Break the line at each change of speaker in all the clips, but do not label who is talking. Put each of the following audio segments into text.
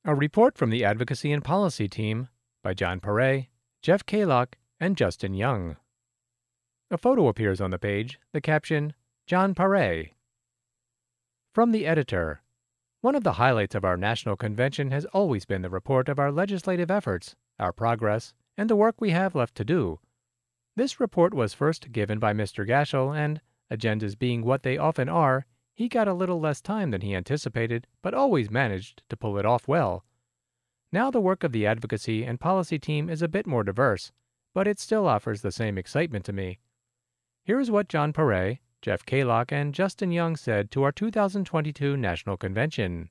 A report from the Advocacy and Policy Team by John Perret, Jeff Kalok, and Justin Young. A photo appears on the page, the caption, John Perret. From the editor. One of the highlights of our national convention has always been the report of our legislative efforts, our progress, and the work we have left to do. This report was first given by Mr. Gashel, and, agendas being what they often are, he got a little less time than he anticipated, but always managed to pull it off well. Now the work of the Advocacy and Policy Team is a bit more diverse, but it still offers the same excitement to me. Here is what John Perret, Jeff Kalok, and Justin Young said to our 2022 National Convention.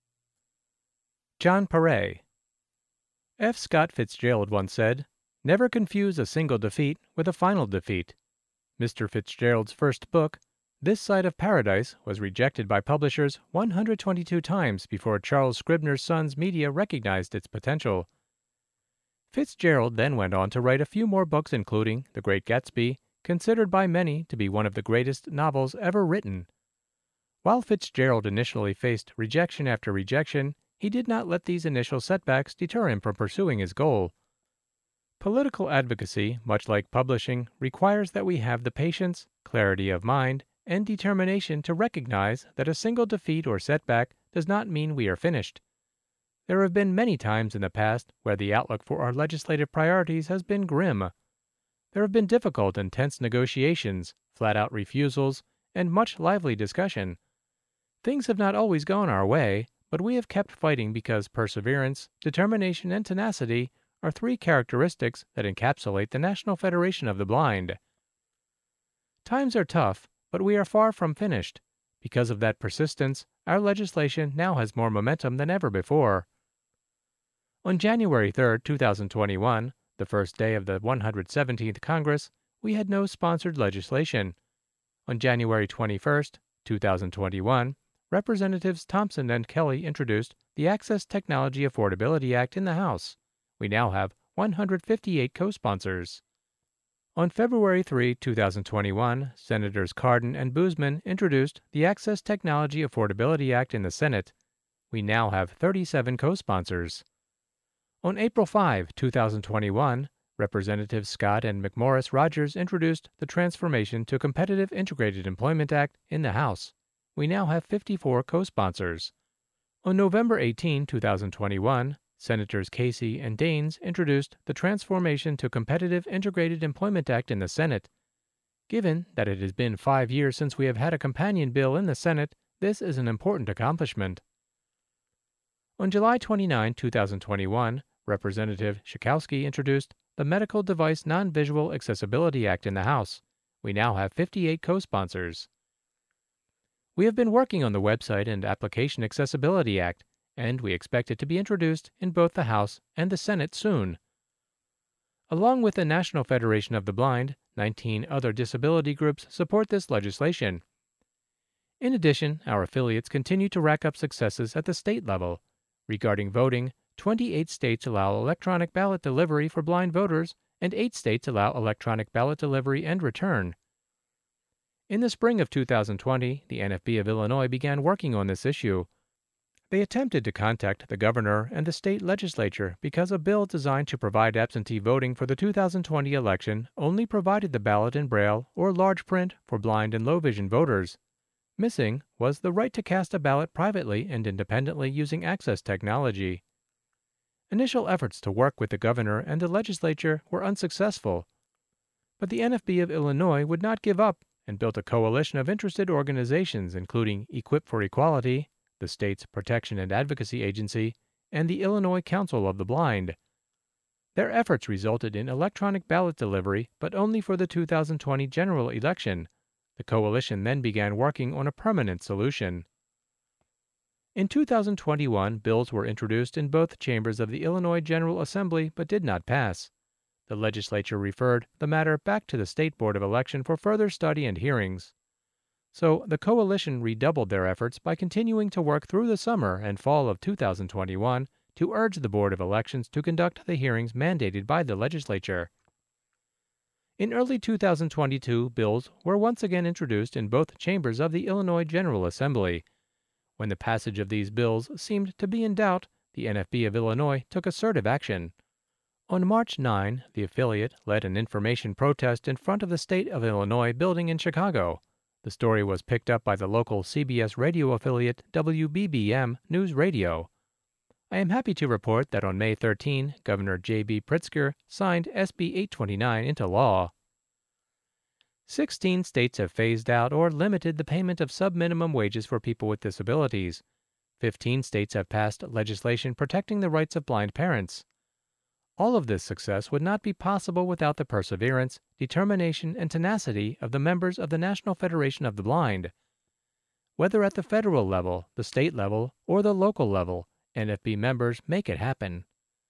John Perret. F. Scott Fitzgerald once said, "Never confuse a single defeat with a final defeat." Mr. Fitzgerald's first book, This Side of Paradise, was rejected by publishers 122 times before Charles Scribner's Sons Media recognized its potential. Fitzgerald then went on to write a few more books including The Great Gatsby, considered by many to be one of the greatest novels ever written. While Fitzgerald initially faced rejection after rejection, he did not let these initial setbacks deter him from pursuing his goal. Political advocacy, much like publishing, requires that we have the patience, clarity of mind, and determination to recognize that a single defeat or setback does not mean we are finished. There have been many times in the past where the outlook for our legislative priorities has been grim. There have been difficult and tense negotiations, flat-out refusals, and much lively discussion. Things have not always gone our way, but we have kept fighting because perseverance, determination, and tenacity are three characteristics that encapsulate the National Federation of the Blind. Times are tough, but we are far from finished. Because of that persistence, our legislation now has more momentum than ever before. On January 3, 2021, the first day of the 117th Congress, we had no sponsored legislation. On January 21, 2021, Representatives Thompson and Kelly introduced the Access Technology Affordability Act in the House. We now have 158 co-sponsors. On February 3, 2021, Senators Cardin and Boozman introduced the Access Technology Affordability Act in the Senate. We now have 37 co-sponsors. On April 5, 2021, Representatives Scott and McMorris Rogers introduced the Transformation to Competitive Integrated Employment Act in the House. We now have 54 co-sponsors. On November 18, 2021, Senators Casey and Daines introduced the Transformation to Competitive Integrated Employment Act in the Senate. Given that it has been 5 years since we have had a companion bill in the Senate, this is an important accomplishment. On July 29, 2021, Representative Schakowsky introduced the Medical Device Non-Visual Accessibility Act in the House. We now have 58 co-sponsors. We have been working on the Website and Application Accessibility Act, and we expect it to be introduced in both the House and the Senate soon. Along with the National Federation of the Blind, 19 other disability groups support this legislation. In addition, our affiliates continue to rack up successes at the state level. Regarding voting, 28 states allow electronic ballot delivery for blind voters, and 8 states allow electronic ballot delivery and return. In the spring of 2020, the NFB of Illinois began working on this issue. They attempted to contact the governor and the state legislature because a bill designed to provide absentee voting for the 2020 election only provided the ballot in Braille or large print for blind and low-vision voters. Missing was the right to cast a ballot privately and independently using access technology. Initial efforts to work with the governor and the legislature were unsuccessful, but the NFB of Illinois would not give up and built a coalition of interested organizations including Equip for Equality, the state's protection and advocacy agency, and the Illinois Council of the Blind. Their efforts resulted in electronic ballot delivery, but only for the 2020 general election. The coalition then began working on a permanent solution. In 2021, bills were introduced in both chambers of the Illinois General Assembly but did not pass. The legislature referred the matter back to the State Board of Election for further study and hearings. So the coalition redoubled their efforts by continuing to work through the summer and fall of 2021 to urge the Board of Elections to conduct the hearings mandated by the legislature. In early 2022, bills were once again introduced in both chambers of the Illinois General Assembly. When the passage of these bills seemed to be in doubt, the NFB of Illinois took assertive action. On March 9, the affiliate led an information protest in front of the State of Illinois building in Chicago. The story was picked up by the local CBS radio affiliate WBBM News Radio. I am happy to report that on May 13, Governor J.B. Pritzker signed SB 829 into law. 16 states have phased out or limited the payment of sub-minimum wages for people with disabilities. 15 states have passed legislation protecting the rights of blind parents. All of this success would not be possible without the perseverance, determination, and tenacity of the members of the National Federation of the Blind. Whether at the federal level, the state level, or the local level, NFB members make it happen.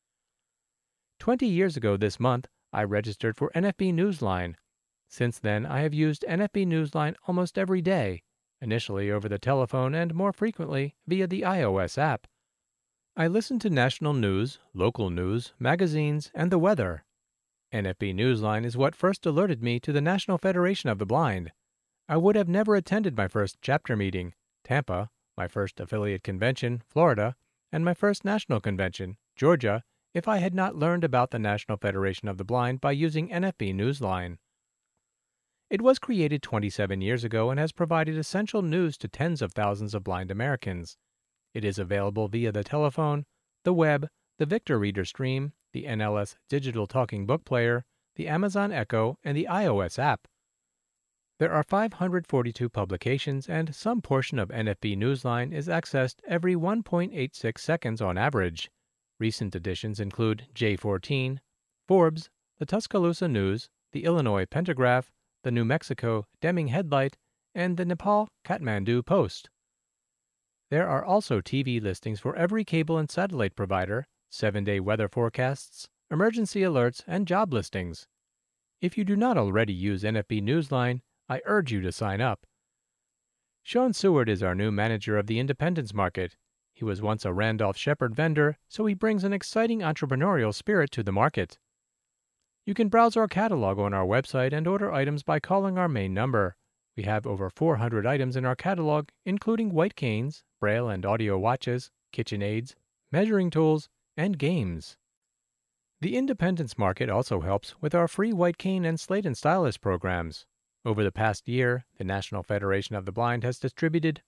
20 years ago this month, I registered for NFB Newsline. Since then, I have used NFB Newsline almost every day, initially over the telephone and more frequently via the iOS app. I listen to national news, local news, magazines, and the weather. NFB Newsline is what first alerted me to the National Federation of the Blind. I would have never attended my first chapter meeting, Tampa, my first affiliate convention, Florida, and my first national convention, Georgia, if I had not learned about the National Federation of the Blind by using NFB Newsline. It was created 27 years ago and has provided essential news to tens of thousands of blind Americans. It is available via the telephone, the web, the Victor Reader Stream, the NLS Digital Talking Book Player, the Amazon Echo, and the iOS app. There are 542 publications, and some portion of NFB Newsline is accessed every 1.86 seconds on average. Recent editions include J14, Forbes, the Tuscaloosa News, the Illinois Pentagraph, the New Mexico Deming Headlight, and the Nepal Kathmandu Post. There are also TV listings for every cable and satellite provider, 7-day weather forecasts, emergency alerts, and job listings. If you do not already use NFB Newsline, I urge you to sign up. Sean Seward is our new manager of the Independence Market. He was once a Randolph Shepherd vendor, so he brings an exciting entrepreneurial spirit to the market. You can browse our catalog on our website and order items by calling our main number. We have over 400 items in our catalog, including white canes, braille and audio watches, kitchen aids, measuring tools, and games. The Independence Market also helps with our free white cane and slate and stylus programs. Over the past year, the National Federation of the Blind has distributed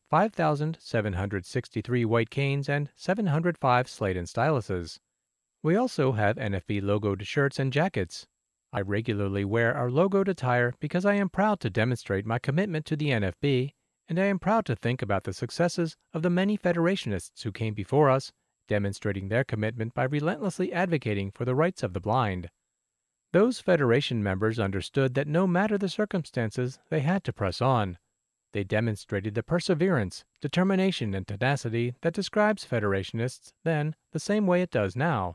5,763 white canes and 705 slate and styluses. We also have NFB logoed shirts and jackets. I regularly wear our logoed attire because I am proud to demonstrate my commitment to the NFB, and I am proud to think about the successes of the many Federationists who came before us, demonstrating their commitment by relentlessly advocating for the rights of the blind. Those Federation members understood that no matter the circumstances, they had to press on. They demonstrated the perseverance, determination, and tenacity that describes Federationists then the same way it does now.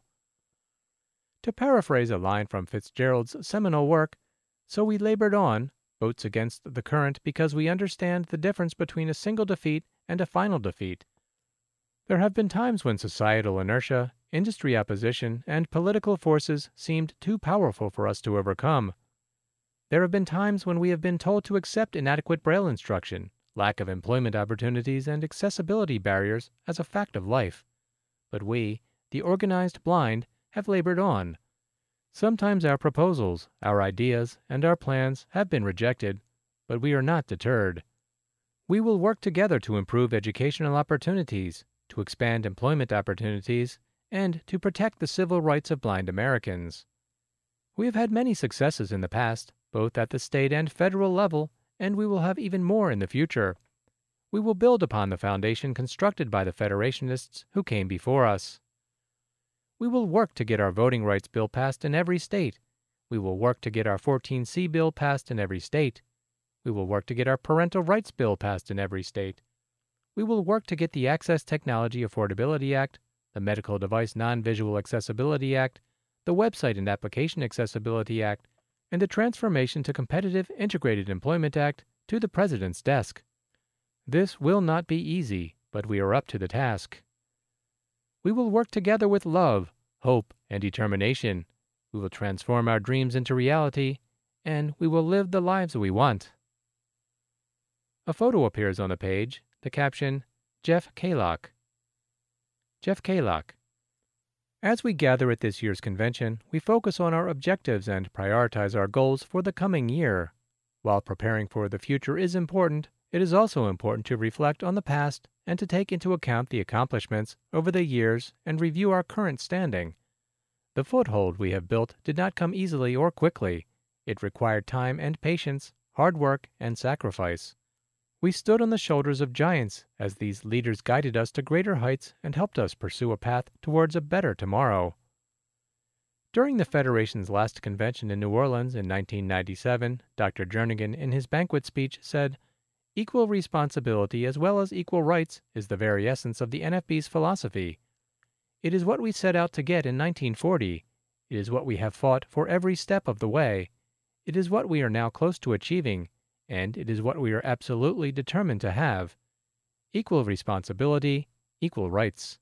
To paraphrase a line from Fitzgerald's seminal work, "So we labored on, boats against the current, because we understand the difference between a single defeat and a final defeat." There have been times when societal inertia, industry opposition, and political forces seemed too powerful for us to overcome. There have been times when we have been told to accept inadequate Braille instruction, lack of employment opportunities, and accessibility barriers as a fact of life. But we, the organized blind, have labored on. Sometimes our proposals, our ideas, and our plans have been rejected, but we are not deterred. We will work together to improve educational opportunities, to expand employment opportunities, and to protect the civil rights of blind Americans. We have had many successes in the past, both at the state and federal level, and we will have even more in the future. We will build upon the foundation constructed by the Federationists who came before us. We will work to get our voting rights bill passed in every state. We will work to get our 14C bill passed in every state. We will work to get our parental rights bill passed in every state. We will work to get the Access Technology Affordability Act, the Medical Device Non-Visual Accessibility Act, the Website and Application Accessibility Act, and the Transformation to Competitive Integrated Employment Act to the President's desk. This will not be easy, but we are up to the task. We will work together with love, hope, and determination. We will transform our dreams into reality, and we will live the lives we want. A photo appears on the page, the caption, Jeff Kalock. Jeff Kalock, As we gather at this year's convention, we focus on our objectives and prioritize our goals for the coming year. While preparing for the future is important, it is also important to reflect on the past and to take into account the accomplishments over the years and review our current standing. The foothold we have built did not come easily or quickly. It required time and patience, hard work, and sacrifice. We stood on the shoulders of giants as these leaders guided us to greater heights and helped us pursue a path towards a better tomorrow. During the Federation's last convention in New Orleans in 1997, Dr. Jernigan in his banquet speech said, "Equal responsibility as well as equal rights is the very essence of the NFB's philosophy. It is what we set out to get in 1940. It is what we have fought for every step of the way. It is what we are now close to achieving, and it is what we are absolutely determined to have. Equal responsibility, equal rights."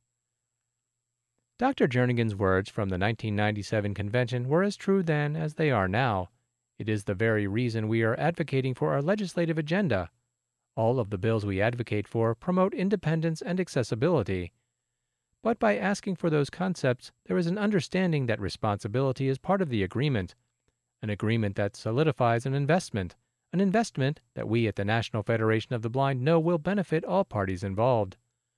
Dr. Jernigan's words from the 1997 convention were as true then as they are now. It is the very reason we are advocating for our legislative agenda. All of the bills we advocate for promote independence and accessibility. But by asking for those concepts, there is an understanding that responsibility is part of the agreement, an agreement that solidifies an investment that we at the National Federation of the Blind know will benefit all parties involved.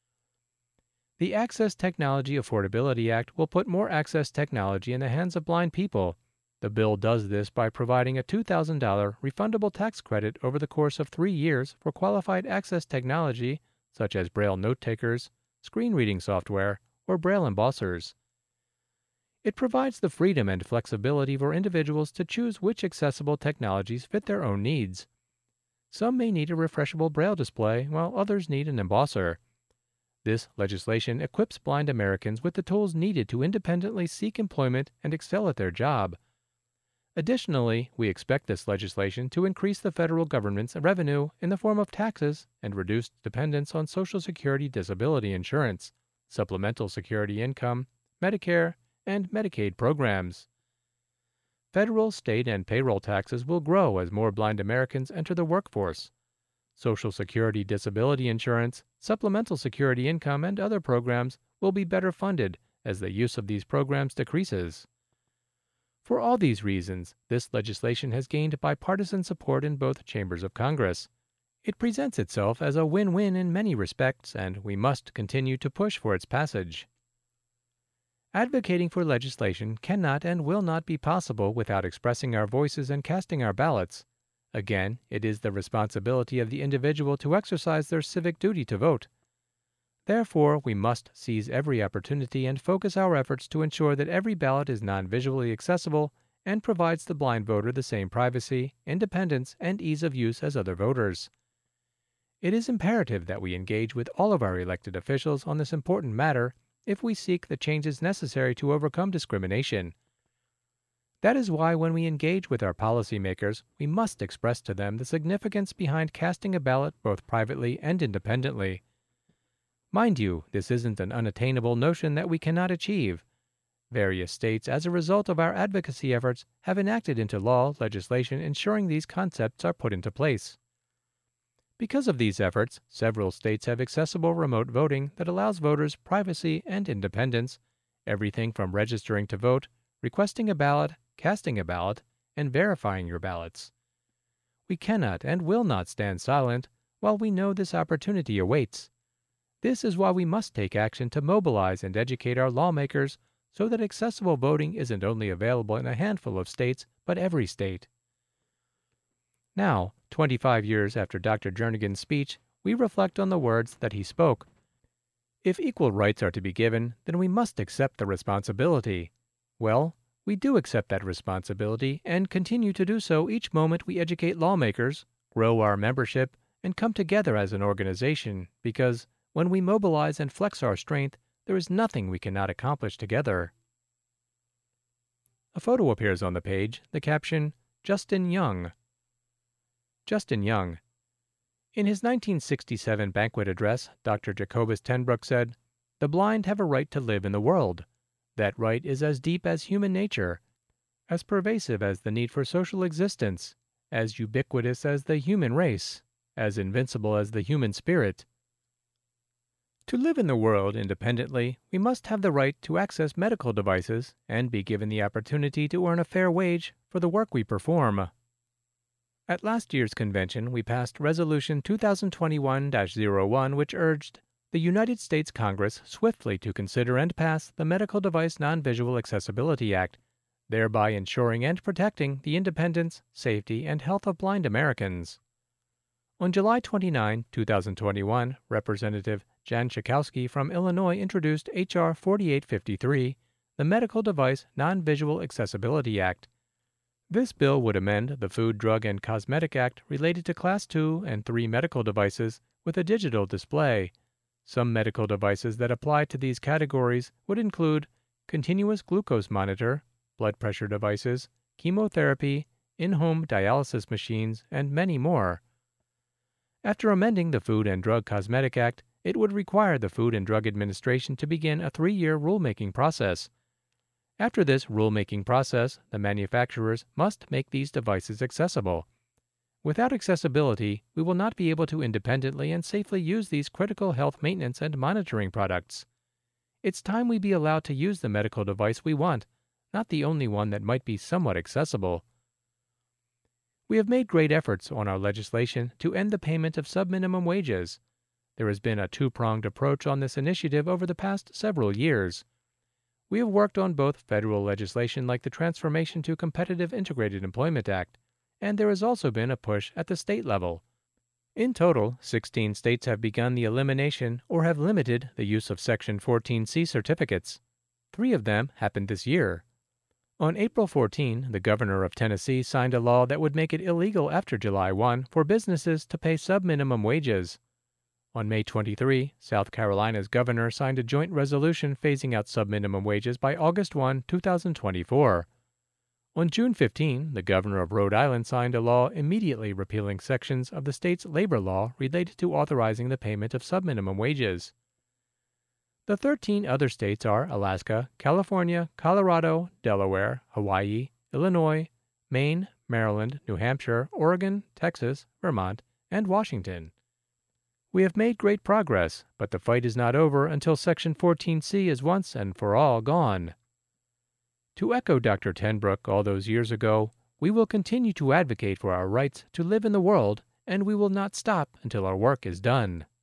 The Access Technology Affordability Act will put more access technology in the hands of blind people. The bill does this by providing a $2,000 refundable tax credit over the course of 3 years for qualified access technology such as Braille note takers, screen reading software, or Braille embossers. It provides the freedom and flexibility for individuals to choose which accessible technologies fit their own needs. Some may need a refreshable Braille display, while others need an embosser. This legislation equips blind Americans with the tools needed to independently seek employment and excel at their job. Additionally, we expect this legislation to increase the federal government's revenue in the form of taxes and reduced dependence on Social Security disability insurance, supplemental security income, Medicare, and Medicaid programs. Federal, state, and payroll taxes will grow as more blind Americans enter the workforce. Social Security disability insurance, supplemental security income, and other programs will be better funded as the use of these programs decreases. For all these reasons, this legislation has gained bipartisan support in both chambers of Congress. It presents itself as a win-win in many respects, and we must continue to push for its passage. Advocating for legislation cannot and will not be possible without expressing our voices and casting our ballots. Again, it is the responsibility of the individual to exercise their civic duty to vote. Therefore, we must seize every opportunity and focus our efforts to ensure that every ballot is non-visually accessible and provides the blind voter the same privacy, independence, and ease of use as other voters. It is imperative that we engage with all of our elected officials on this important matter if we seek the changes necessary to overcome discrimination. That is why when we engage with our policymakers, we must express to them the significance behind casting a ballot both privately and independently. Mind you, this isn't an unattainable notion that we cannot achieve. Various states, as a result of our advocacy efforts, have enacted into law legislation ensuring these concepts are put into place. Because of these efforts, several states have accessible remote voting that allows voters privacy and independence, everything from registering to vote, requesting a ballot, casting a ballot, and verifying your ballots. We cannot and will not stand silent while we know this opportunity awaits. This is why we must take action to mobilize and educate our lawmakers so that accessible voting isn't only available in a handful of states, but every state. Now, 25 years after Dr. Jernigan's speech, we reflect on the words that he spoke. If equal rights are to be given, then we must accept the responsibility. Well, we do accept that responsibility and continue to do so each moment we educate lawmakers, grow our membership, and come together as an organization because when we mobilize and flex our strength, there is nothing we cannot accomplish together. A photo appears on the page, the caption, Justin Young. Justin Young. In his 1967 banquet address, Dr. Jacobus Tenbrook said, "The blind have a right to live in the world. That right is as deep as human nature, as pervasive as the need for social existence, as ubiquitous as the human race, as invincible as the human spirit." To live in the world independently, we must have the right to access medical devices and be given the opportunity to earn a fair wage for the work we perform. At last year's convention, we passed Resolution 2021-01, which urged the United States Congress swiftly to consider and pass the Medical Device Non-Visual Accessibility Act, thereby ensuring and protecting the independence, safety, and health of blind Americans. On July 29, 2021, Representative Jan Schakowsky from Illinois introduced H.R. 4853, the Medical Device Non-Visual Accessibility Act. This bill would amend the Food, Drug, and Cosmetic Act related to Class II and III medical devices with a digital display. Some medical devices that apply to these categories would include continuous glucose monitor, blood pressure devices, chemotherapy, in-home dialysis machines, and many more. After amending the Food and Drug Cosmetic Act, it would require the Food and Drug Administration to begin a 3-year rulemaking process. After this rulemaking process, the manufacturers must make these devices accessible. Without accessibility, we will not be able to independently and safely use these critical health maintenance and monitoring products. It's time we be allowed to use the medical device we want, not the only one that might be somewhat accessible. We have made great efforts on our legislation to end the payment of subminimum wages. There has been a two-pronged approach on this initiative over the past several years. We have worked on both federal legislation like the Transformation to Competitive Integrated Employment Act, and there has also been a push at the state level. In total, 16 states have begun the elimination or have limited the use of Section 14C certificates. 3 of them happened this year. On April 14, the governor of Tennessee signed a law that would make it illegal after July 1 for businesses to pay subminimum wages. On May 23, South Carolina's governor signed a joint resolution phasing out subminimum wages by August 1, 2024. On June 15, the governor of Rhode Island signed a law immediately repealing sections of the state's labor law related to authorizing the payment of subminimum wages. The 13 other states are Alaska, California, Colorado, Delaware, Hawaii, Illinois, Maine, Maryland, New Hampshire, Oregon, Texas, Vermont, and Washington. We have made great progress, but the fight is not over until Section 14C is once and for all gone. To echo Dr. Tenbrook all those years ago, we will continue to advocate for our rights to live in the world, and we will not stop until our work is done.